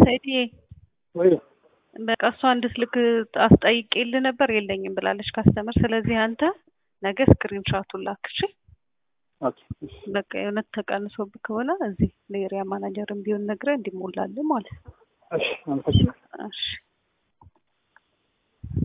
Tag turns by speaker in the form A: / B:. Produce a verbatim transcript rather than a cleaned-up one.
A: ሰይድዬ
B: ወይ
A: በቃ እሷ እንድትልክ አስጠይቄልህ ነበር የለኝም ብላለች ካስተመር። ስለዚህ አንተ ነገ ስክሪንሾቱን ላክ እሺ።
B: ኦኬ
A: በቃ የእውነት ተቀንሶብህ ከሆነ እዚህ ለኤሪያ ማናጀርም ቢሆን ነግረህ እንዲሞላልህ ማለት ነው።
B: እሺ አመሰግናለሁ።
A: እሺ